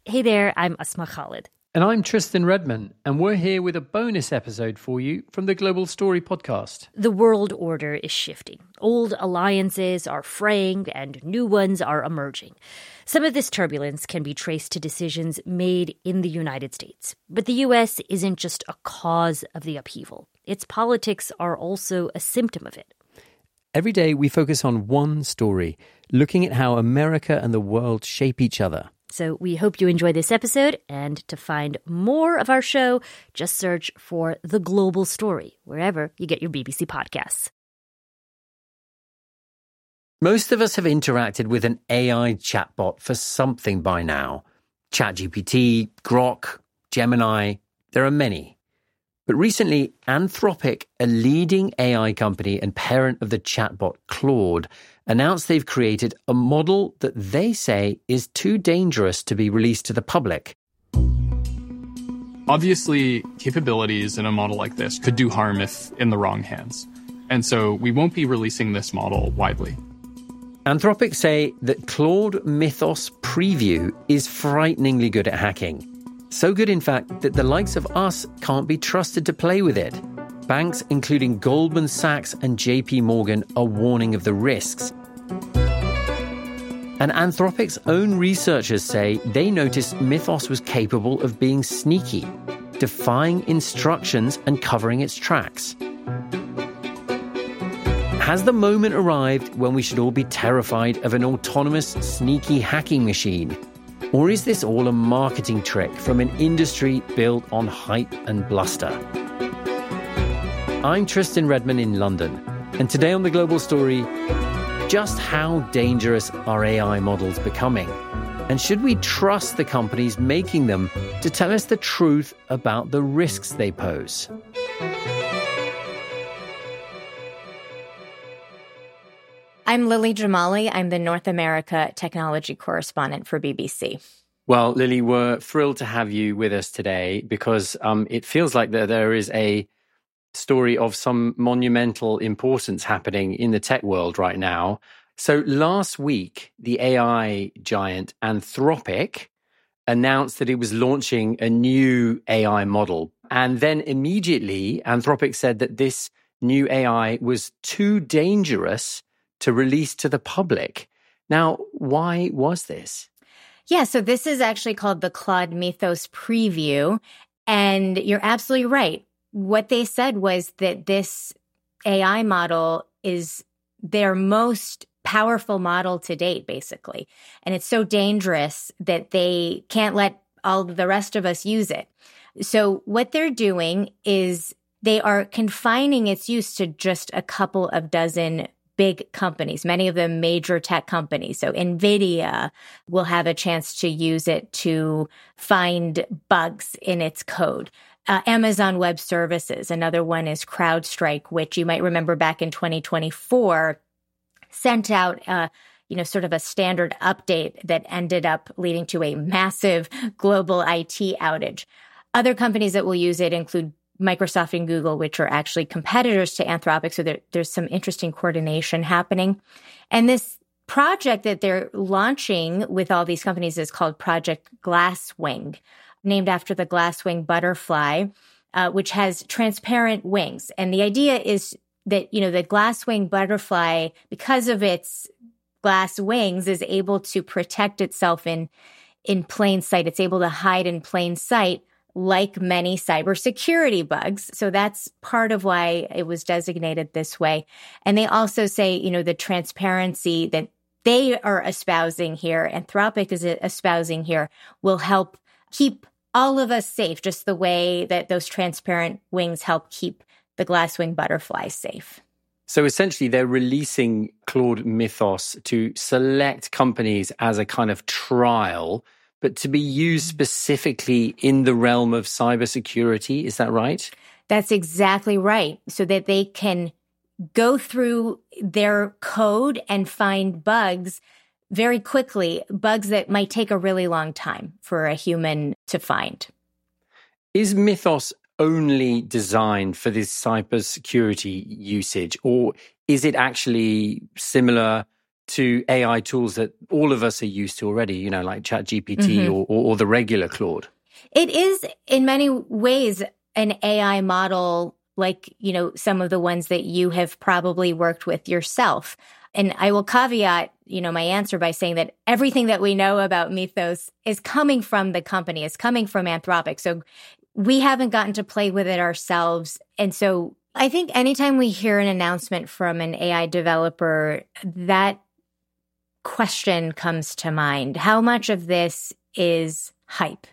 Hey there, I'm Asma Khalid. And I'm Tristan Redman, and we're here with a bonus episode for you from the Global Story podcast. The world order is shifting. Old alliances are fraying and new ones are emerging. Some of this turbulence can be traced to decisions made in the United States. But the U.S. isn't just a cause of the upheaval. Its politics are also a symptom of it. Every day we focus on one story, looking at how America and the world shape each other. So we hope you enjoy this episode, and to find more of our show, just search for The Global Story, wherever you get your BBC podcasts. Most of us have interacted with an AI chatbot for something by now. ChatGPT, Grok, Gemini, there are many. But recently, Anthropic, a leading AI company and parent of the chatbot Claude, announced they've created a model that they say is too dangerous to be released to the public. Obviously, capabilities in a model like this could do harm if in the wrong hands. And so we won't be releasing this model widely. Anthropic say that Claude Mythos Preview is frighteningly good at hacking. So good, in fact, that the likes of us can't be trusted to play with it. Banks, including Goldman Sachs and JP Morgan, are warning of the risks. And Anthropic's own researchers say they noticed Mythos was capable of being sneaky, defying instructions and covering its tracks. Has the moment arrived when we should all be terrified of an autonomous, sneaky hacking machine? Or is this all a marketing trick from an industry built on hype and bluster? I'm Tristan Redman in London, and today on The Global Story, just how dangerous are AI models becoming? And should we trust the companies making them to tell us the truth about the risks they pose? I'm Lily Jamali. I'm the North America technology correspondent for BBC. Well, Lily, we're thrilled to have you with us today because it feels like there is a story of some monumental importance happening in the tech world right now. So last week, the AI giant Anthropic announced that it was launching a new AI model. And then immediately, Anthropic said that this new AI was too dangerous to release to the public. Now, why was this? Yeah, so this is actually called the Claude Mythos Preview. And you're absolutely right. What they said was that this AI model is their most powerful model to date, basically. And it's so dangerous that they can't let all the rest of us use it. So what they're doing is they are confining its use to just a couple of dozen big companies, many of them major tech companies. So NVIDIA will have a chance to use it to find bugs in its code. Amazon Web Services, another one is CrowdStrike, which you might remember back in 2024 sent out sort of a standard update that ended up leading to a massive global IT outage. Other companies that will use it include Microsoft and Google, which are actually competitors to Anthropic. So there's some interesting coordination happening. And this project that they're launching with all these companies is called Project Glasswing, named after the glasswing butterfly, which has transparent wings. And the idea is that, the glasswing butterfly, because of its glass wings, is able to protect itself in plain sight. It's able to hide in plain sight, like many cybersecurity bugs. So that's part of why it was designated this way. And they also say, the transparency that they are espousing here, Anthropic is espousing here, will help keep all of us safe, just the way that those transparent wings help keep the glasswing butterfly safe. So essentially, they're releasing Claude Mythos to select companies as a kind of trial, but to be used specifically in the realm of cybersecurity. Is that right? That's exactly right. So that they can go through their code and find bugs very quickly, bugs that might take a really long time for a human to find. Is Mythos only designed for this cybersecurity usage, or is it actually similar to AI tools that all of us are used to already, like ChatGPT or the regular Claude? It is in many ways an AI model like, some of the ones that you have probably worked with yourself. And I will caveat, my answer by saying that everything that we know about Mythos is coming from the company, is coming from Anthropic. So we haven't gotten to play with it ourselves. And so I think anytime we hear an announcement from an AI developer, that question comes to mind. How much of this is hype?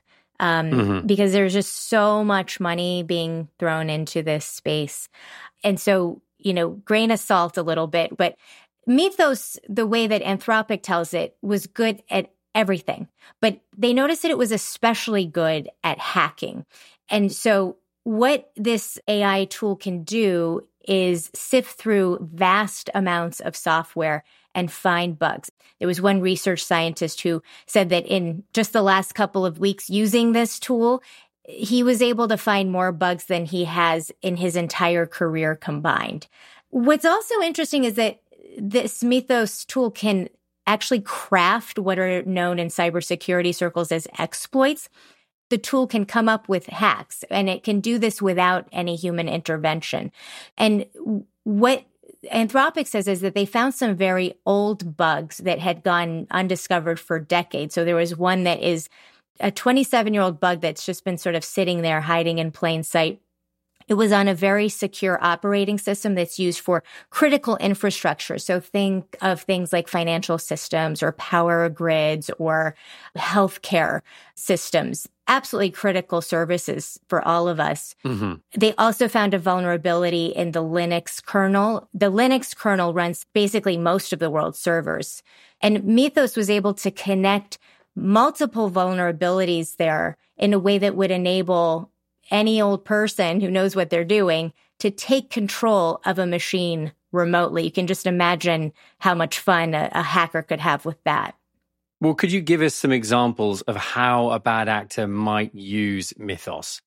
Because there's just so much money being thrown into this space. And so, grain of salt a little bit, but Mythos, the way that Anthropic tells it, was good at everything, but they noticed that it was especially good at hacking. And so what this AI tool can do is sift through vast amounts of software and find bugs. There was one research scientist who said that in just the last couple of weeks using this tool, he was able to find more bugs than he has in his entire career combined. What's also interesting is that this Mythos tool can actually craft what are known in cybersecurity circles as exploits. The tool can come up with hacks, and it can do this without any human intervention. And what Anthropic says is that they found some very old bugs that had gone undiscovered for decades. So there was one that is a 27-year-old bug that's just been sort of sitting there hiding in plain sight. It was on a very secure operating system that's used for critical infrastructure. So think of things like financial systems or power grids or healthcare systems, absolutely critical services for all of us. They also found a vulnerability in the Linux kernel. The Linux kernel runs basically most of the world's servers. And Mythos was able to connect multiple vulnerabilities there in a way that would enable any old person who knows what they're doing to take control of a machine remotely. You can just imagine how much fun a hacker could have with that. Well, could you give us some examples of how a bad actor might use Mythos?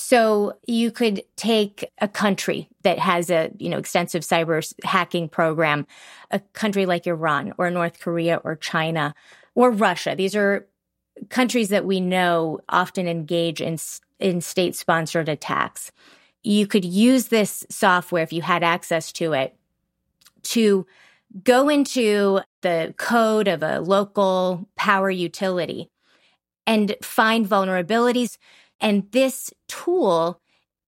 So you could take a country that has a, extensive cyber hacking program, a country like Iran or North Korea or China or Russia. These are countries that we know often engage in state-sponsored attacks. You could use this software, if you had access to it, to go into the code of a local power utility and find vulnerabilities. And this tool,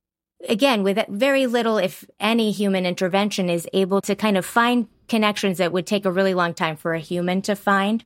again, with very little, if any, human intervention, is able to kind of find connections that would take a really long time for a human to find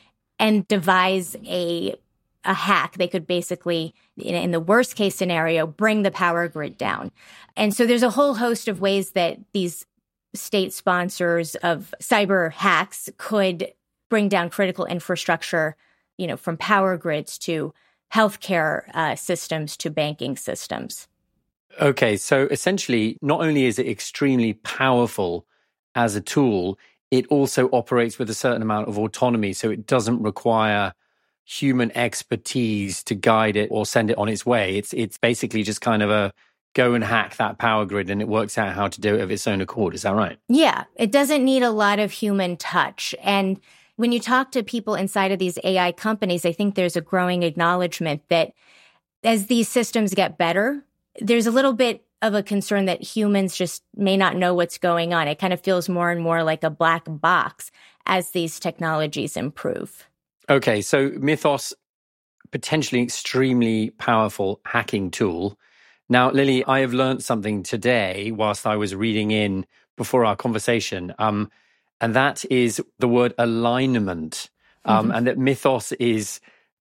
and devise a hack. They could basically, in the worst case scenario, bring the power grid down. And so there's a whole host of ways that these state sponsors of cyber hacks could bring down critical infrastructure, from power grids to healthcare systems to banking systems. Okay, so essentially, not only is it extremely powerful as a tool, it also operates with a certain amount of autonomy, so it doesn't require human expertise to guide it or send it on its way. It's basically just kind of a go and hack that power grid, and it works out how to do it of its own accord. Is that right? Yeah, it doesn't need a lot of human touch. And when you talk to people inside of these AI companies, I think there's a growing acknowledgement that as these systems get better, there's a little bit of a concern that humans just may not know what's going on. It kind of feels more and more like a black box as these technologies improve. Okay, so Mythos, potentially extremely powerful hacking tool. Now, Lily, I have learned something today whilst I was reading in before our conversation, and that is the word alignment, and that Mythos is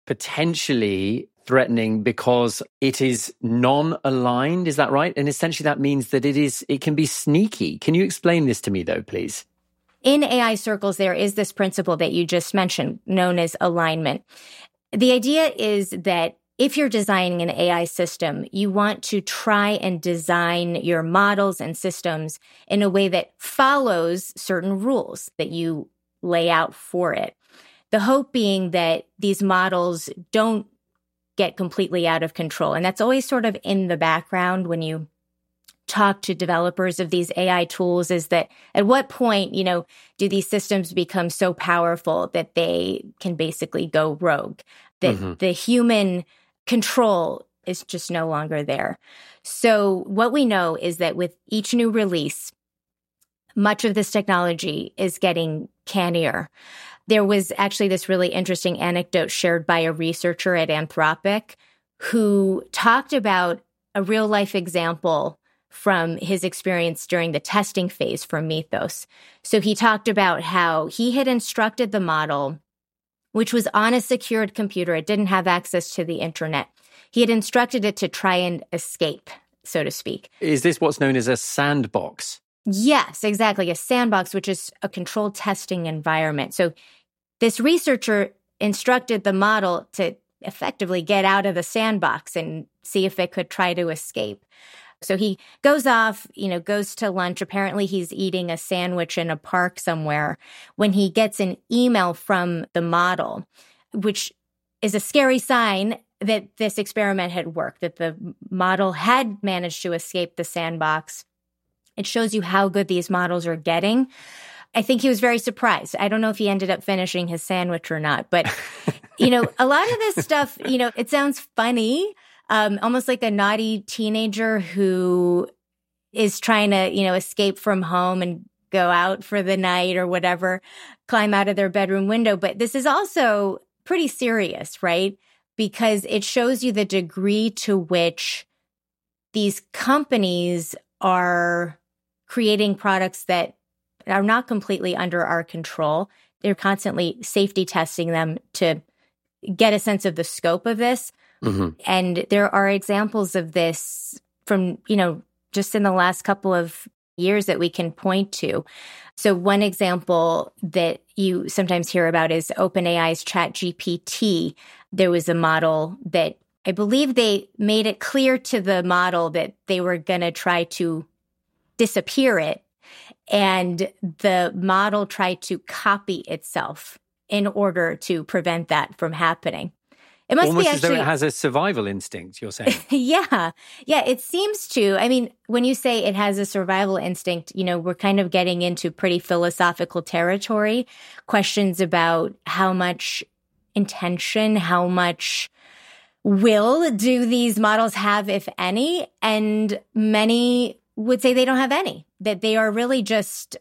potentially threatening because it is non-aligned. Is that right? And essentially that means that it can be sneaky. Can you explain this to me though, please? In AI circles, there is this principle that you just mentioned known as alignment. The idea is that if you're designing an AI system, you want to try and design your models and systems in a way that follows certain rules that you lay out for it. The hope being that these models don't get completely out of control. And that's always sort of in the background when you talk to developers of these AI tools is that at what point, do these systems become so powerful that they can basically go rogue, that the human control is just no longer there. So what we know is that with each new release, much of this technology is getting cannier. There was actually this really interesting anecdote shared by a researcher at Anthropic who talked about a real life example from his experience during the testing phase for Mythos. So he talked about how he had instructed the model, which was on a secured computer. It didn't have access to the internet. He had instructed it to try and escape, so to speak. Is this what's known as a sandbox? Yes, exactly. A sandbox, which is a controlled testing environment. So this researcher instructed the model to effectively get out of the sandbox and see if it could try to escape. So he goes off, goes to lunch. Apparently he's eating a sandwich in a park somewhere when he gets an email from the model, which is a scary sign that this experiment had worked, that the model had managed to escape the sandbox. It shows you how good these models are getting. I think he was very surprised. I don't know if he ended up finishing his sandwich or not, but, a lot of this stuff, it sounds funny, almost like a naughty teenager who is trying to, escape from home and go out for the night or whatever, climb out of their bedroom window. But this is also pretty serious, right? Because it shows you the degree to which these companies are creating products that are not completely under our control. They're constantly safety testing them to get a sense of the scope of this. And there are examples of this from, just in the last couple of years that we can point to. So one example that you sometimes hear about is OpenAI's ChatGPT. There was a model that I believe they made it clear to the model that they were going to try to disappear it. And the model tried to copy itself in order to prevent that from happening. It must almost be actually, as though it has a survival instinct, you're saying. Yeah, it seems to. I mean, when you say it has a survival instinct, we're kind of getting into pretty philosophical territory, questions about how much intention, how much will do these models have, if any? And many would say they don't have any, that they are really just,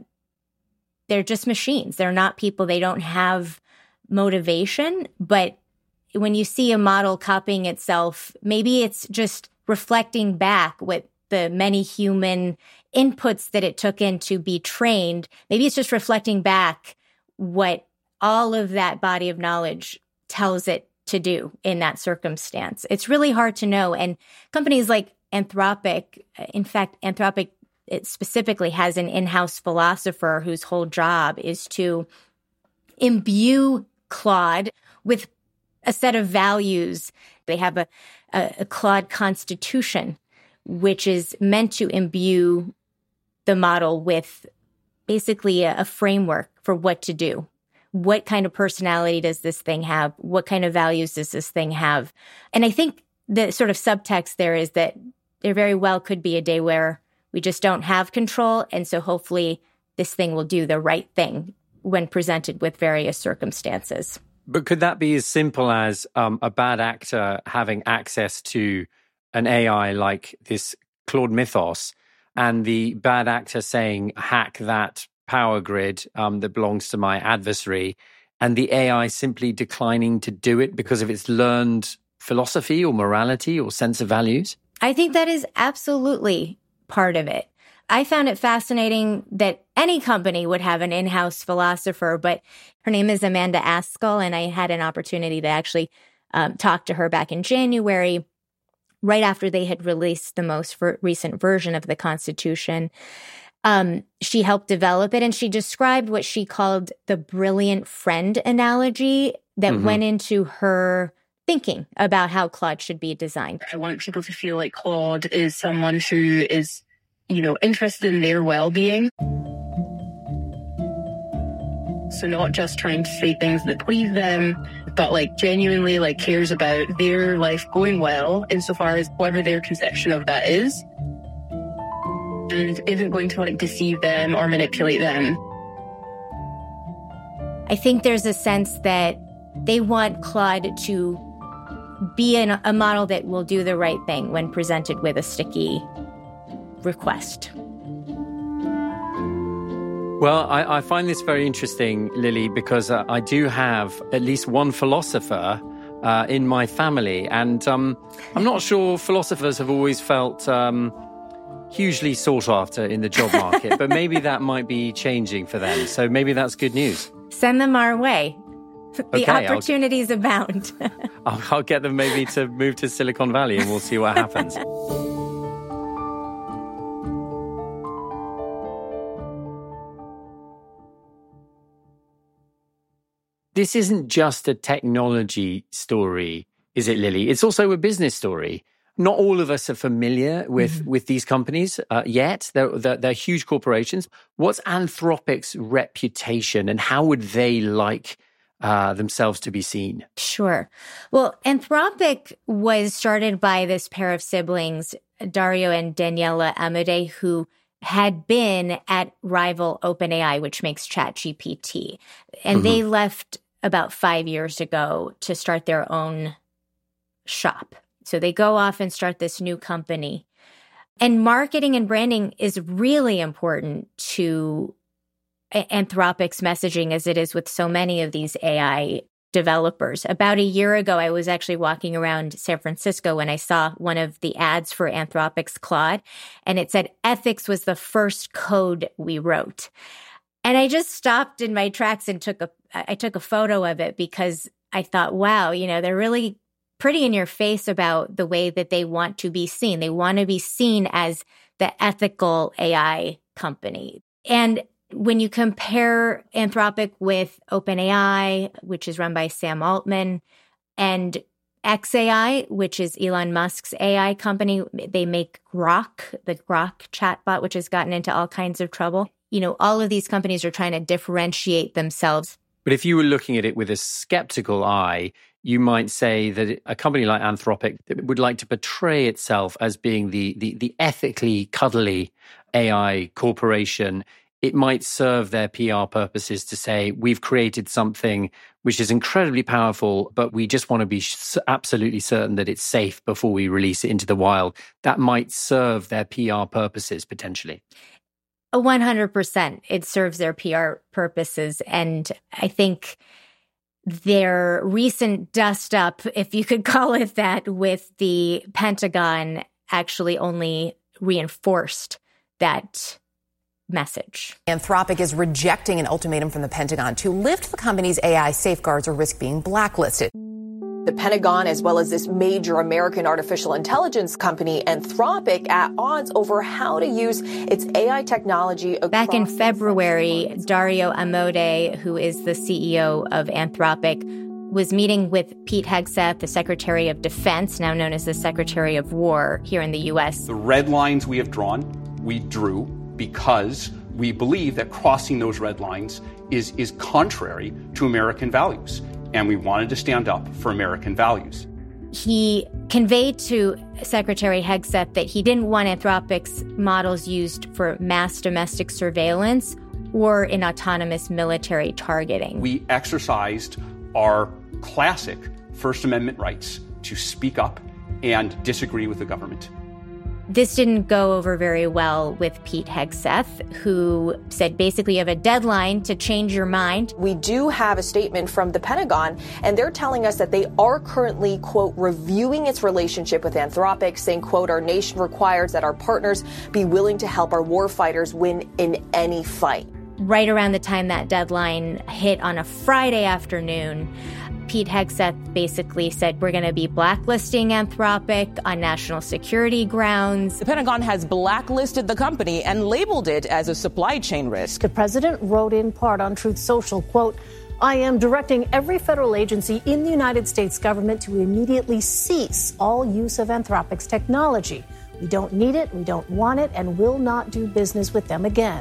they're just machines. They're not people. They don't have motivation. But when you see a model copying itself, maybe it's just reflecting back what the many human inputs that it took in to be trained. Maybe it's just reflecting back what all of that body of knowledge tells it to do in that circumstance. It's really hard to know. And companies like Anthropic, in fact, Anthropic it specifically has an in-house philosopher whose whole job is to imbue Claude with a set of values. They have a Claude constitution, which is meant to imbue the model with basically a framework for what to do. What kind of personality does this thing have? What kind of values does this thing have? And I think the sort of subtext there is that there very well could be a day where we just don't have control. And so hopefully this thing will do the right thing when presented with various circumstances. But could that be as simple as a bad actor having access to an AI like this Claude Mythos and the bad actor saying, hack that power grid that belongs to my adversary, and the AI simply declining to do it because of its learned philosophy or morality or sense of values? I think that is absolutely part of it. I found it fascinating that any company would have an in-house philosopher, but her name is Amanda Askell, and I had an opportunity to actually talk to her back in January, right after they had released the most recent version of the Constitution. She helped develop it, and she described what she called the brilliant friend analogy that went into her thinking about how Claude should be designed. I want people to feel like Claude is someone who is, interested in their well-being. So not just trying to say things that please them, but genuinely cares about their life going well insofar as whatever their conception of that is. and isn't going to deceive them or manipulate them. I think there's a sense that they want Claude to be a model that will do the right thing when presented with a sticky request. Well, I find this very interesting, Lily, because I do have at least one philosopher in my family. And I'm not sure philosophers have always felt hugely sought after in the job market, but maybe that might be changing for them. So maybe that's good news. Send them our way. The opportunities abound. I'll get them maybe to move to Silicon Valley and we'll see what happens. This isn't just a technology story, is it, Lily? It's also a business story. Not all of us are familiar with these companies yet. They're huge corporations. What's Anthropic's reputation and how would they like themselves to be seen? Sure. Well, Anthropic was started by this pair of siblings, Dario and Daniela Amodei, who had been at rival OpenAI, which makes ChatGPT. And they left about 5 years ago to start their own shop. So they go off and start this new company. And marketing and branding is really important to Anthropic's messaging, as it is with so many of these AI developers. About a year ago, I was actually walking around San Francisco when I saw one of the ads for Anthropic's Claude, and it said, "Ethics was the first code we wrote." And I just stopped in my tracks and I took a photo of it because I thought, wow, they're really pretty in your face about the way that they want to be seen. They want to be seen as the ethical AI company. And when you compare Anthropic with OpenAI, which is run by Sam Altman, and xAI, which is Elon Musk's AI company, they make Grok, the Grok chatbot, which has gotten into all kinds of trouble. All of these companies are trying to differentiate themselves. But if you were looking at it with a skeptical eye, you might say that a company like Anthropic would like to portray itself as being the ethically cuddly AI corporation. It might serve their PR purposes to say, we've created something which is incredibly powerful, but we just want to be absolutely certain that it's safe before we release it into the wild. That might serve their PR purposes potentially. 100%. It serves their PR purposes. And I think their recent dust up, if you could call it that, with the Pentagon actually only reinforced that message. Anthropic is rejecting an ultimatum from the Pentagon to lift the company's AI safeguards or risk being blacklisted. The Pentagon, as well as this major American artificial intelligence company, Anthropic, at odds over how to use its AI technology. Back in February, Dario Amodei, who is the CEO of Anthropic, was meeting with Pete Hegseth, the Secretary of Defense, now known as the Secretary of War here in the U.S. The red lines we have drawn, we drew because we believe that crossing those red lines is contrary to American values. And we wanted to stand up for American values. He conveyed to Secretary Hegseth that he didn't want Anthropic's models used for mass domestic surveillance or in autonomous military targeting. We exercised our classic First Amendment rights to speak up and disagree with the government. This didn't go over very well with Pete Hegseth, who said basically you have a deadline to change your mind. We do have a statement from the Pentagon, and they're telling us that they are currently, quote, reviewing its relationship with Anthropic, saying, quote, our nation requires that our partners be willing to help our warfighters win in any fight. Right around the time that deadline hit on a Friday afternoon, Pete Hegseth basically said, we're going to be blacklisting Anthropic on national security grounds. The Pentagon has blacklisted the company and labeled it as a supply chain risk. The president wrote in part on Truth Social, quote, I am directing every federal agency in the United States government to immediately cease all use of Anthropic's technology. We don't need it, we don't want it, and will not do business with them again.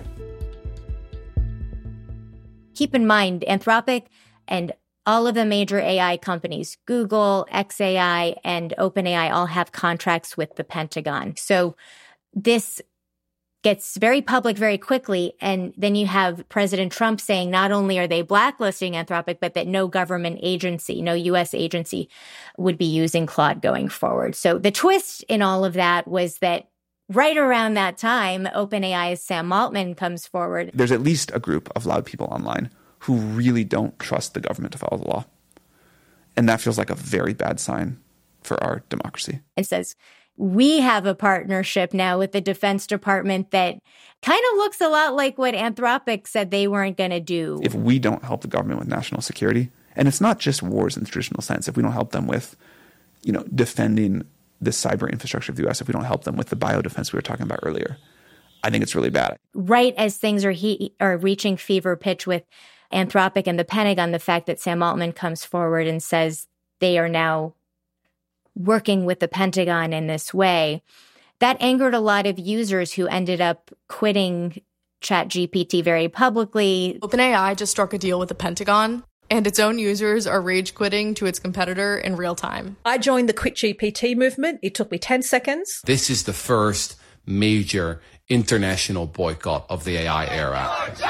Keep in mind, Anthropic and all of the major AI companies, Google, xAI, and OpenAI, all have contracts with the Pentagon. So this gets very public very quickly. And then you have President Trump saying not only are they blacklisting Anthropic, but that no government agency, no U.S. agency would be using Claude going forward. So the twist in all of that was that right around that time, OpenAI's Sam Altman comes forward. There's at least a group of loud people online who really don't trust the government to follow the law. And that feels like a very bad sign for our democracy. It says, we have a partnership now with the Defense Department that kind of looks a lot like what Anthropic said they weren't going to do. If we don't help the government with national security, and it's not just wars in the traditional sense, if we don't help them with, defending the cyber infrastructure of the U.S., if we don't help them with the biodefense we were talking about earlier, I think it's really bad. Right as things are reaching fever pitch with Anthropic and the Pentagon, the fact that Sam Altman comes forward and says they are now working with the Pentagon in this way, that angered a lot of users who ended up quitting ChatGPT very publicly. OpenAI just struck a deal with the Pentagon, and its own users are rage quitting to its competitor in real time. I joined the Quit GPT movement. It took me 10 seconds. This is the first major international boycott of the AI era.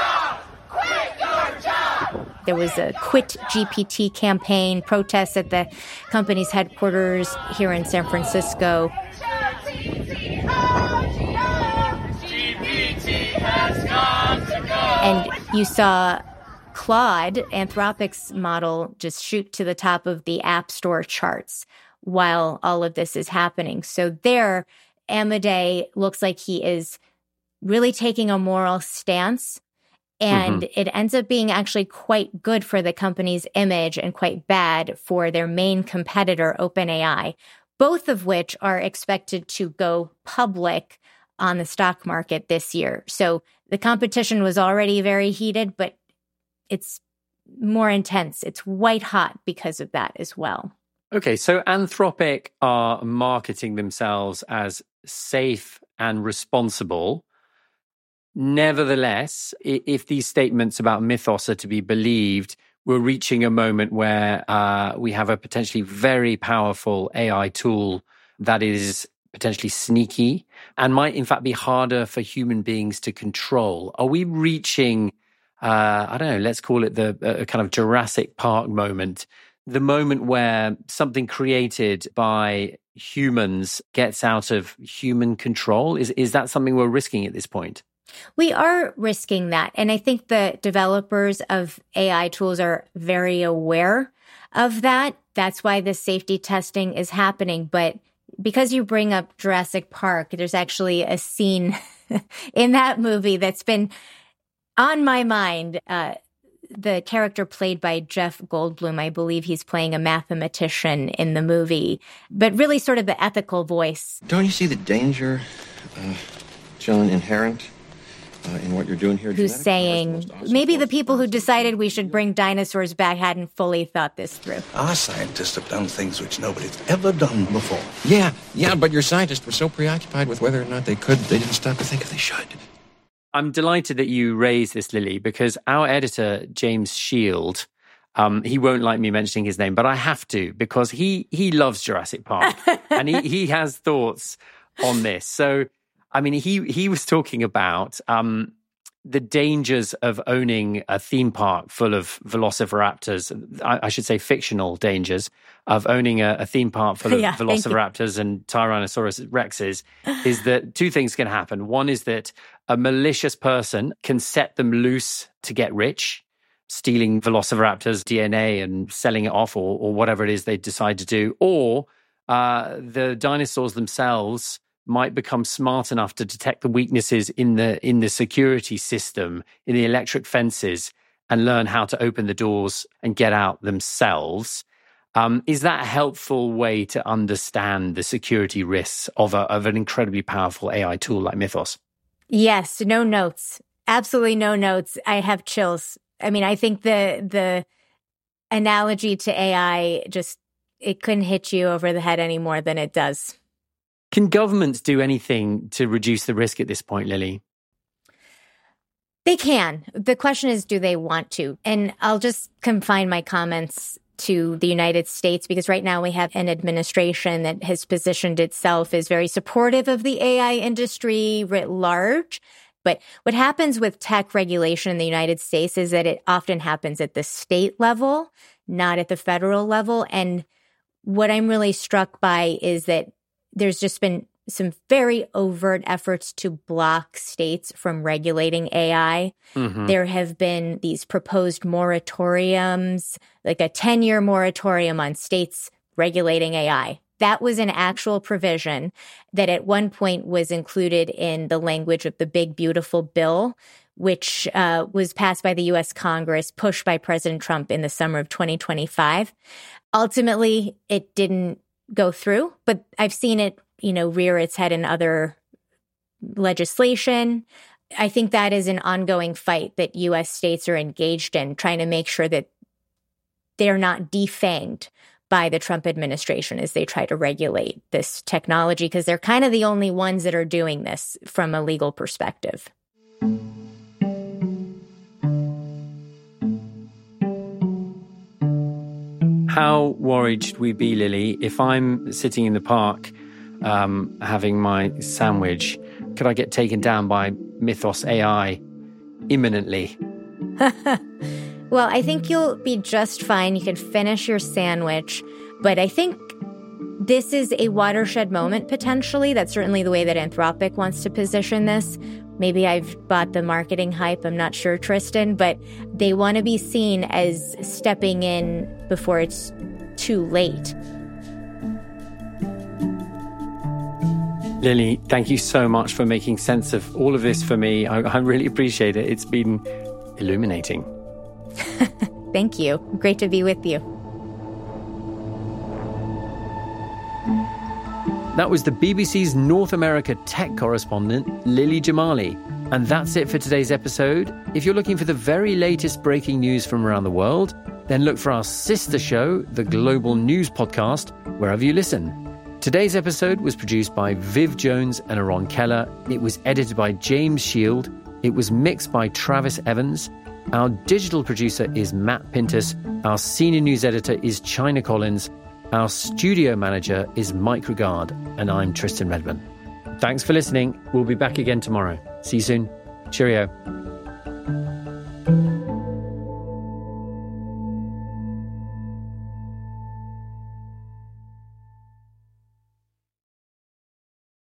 There was a Quit GPT campaign, protests at the company's headquarters here in San Francisco. And you saw Claude, Anthropic's model, just shoot to the top of the App Store charts while all of this is happening. So there, Amodei looks like he is really taking a moral stance. And it ends up being actually quite good for the company's image and quite bad for their main competitor, OpenAI, both of which are expected to go public on the stock market this year. So the competition was already very heated, but it's more intense. It's white hot because of that as well. Okay, so Anthropic are marketing themselves as safe and responsible. Nevertheless, if these statements about Mythos are to be believed, we're reaching a moment where we have a potentially very powerful AI tool that is potentially sneaky and might in fact be harder for human beings to control. Are we reaching, I don't know, let's call it the kind of Jurassic Park moment, the moment where something created by humans gets out of human control? Is that something we're risking at this point? We are risking that. And I think the developers of AI tools are very aware of that. That's why the safety testing is happening. But because you bring up Jurassic Park, there's actually a scene in that movie that's been on my mind. The character played by Jeff Goldblum, I believe he's playing a mathematician in the movie, but really sort of the ethical voice. Don't you see the danger, John, inherent in what you're doing here? Who's saying, maybe the people who decided we should bring dinosaurs back hadn't fully thought this through. Our scientists have done things which nobody's ever done before. Yeah, but your scientists were so preoccupied with whether or not they could, they didn't stop to think if they should. I'm delighted that you raised this, Lily, because our editor, James Shield, he won't like me mentioning his name, but I have to, because he loves Jurassic Park and he has thoughts on this. So, I mean, he was talking about the dangers of owning a theme park full of velociraptors. I should say fictional dangers of owning a theme park full of velociraptors and Tyrannosaurus rexes is that two things can happen. One is that a malicious person can set them loose to get rich, stealing velociraptors' DNA and selling it off or whatever it is they decide to do. Or the dinosaurs themselves might become smart enough to detect the weaknesses in the security system, in the electric fences, and learn how to open the doors and get out themselves. Is that a helpful way to understand the security risks of an incredibly powerful AI tool like Mythos? Yes, no notes. Absolutely no notes. I have chills. I mean, I think the analogy to AI it couldn't hit you over the head any more than it does. Can governments do anything to reduce the risk at this point, Lily? They can. The question is, do they want to? And I'll just confine my comments to the United States, because right now we have an administration that has positioned itself as very supportive of the AI industry writ large. But what happens with tech regulation in the United States is that it often happens at the state level, not at the federal level. And what I'm really struck by is that there's just been some very overt efforts to block states from regulating AI. Mm-hmm. There have been these proposed moratoriums, like a 10-year moratorium on states regulating AI. That was an actual provision that at one point was included in the language of the Big Beautiful Bill, which was passed by the U.S. Congress, pushed by President Trump in the summer of 2025. Ultimately, it didn't go through, but I've seen it rear its head in other legislation. I think that is an ongoing fight that U.S. states are engaged in, trying to make sure that they're not defanged by the Trump administration as they try to regulate this technology, because they're kind of the only ones that are doing this from a legal perspective. How worried should we be, Lily, if I'm sitting in the park having my sandwich? Could I get taken down by Mythos AI imminently? Well, I think you'll be just fine. You can finish your sandwich. But I think this is a watershed moment, potentially. That's certainly the way that Anthropic wants to position this. Maybe I've bought the marketing hype. I'm not sure, Tristan. But they want to be seen as stepping in before it's too late. Lily, thank you so much for making sense of all of this for me. I really appreciate it. It's been illuminating. Thank you. Great to be with you. That was the BBC's North America tech correspondent, Lily Jamali. And that's it for today's episode. If you're looking for the very latest breaking news from around the world, then look for our sister show, the Global News Podcast, wherever you listen. Today's episode was produced by Viv Jones and Aaron Keller. It was edited by James Shield. It was mixed by Travis Evans. Our digital producer is Matt Pintus. Our senior news editor is China Collins. Our studio manager is Mike Regard. And I'm Tristan Redman. Thanks for listening. We'll be back again tomorrow. See you soon. Cheerio.